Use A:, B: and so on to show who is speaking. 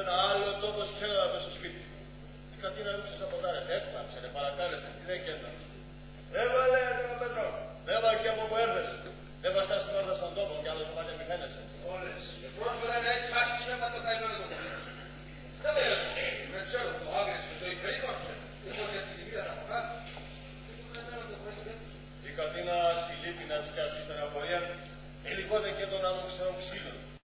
A: ένα άλλο τόπο σχέδιο να στο σπίτι. Η Κατίνα ρίξε από δάρε, έφταξε, παρακάλεσε, τι δεν κέντρα. Έβαλε τον Πέτρο, έβαλε και από που έρθες. Έβαλε στα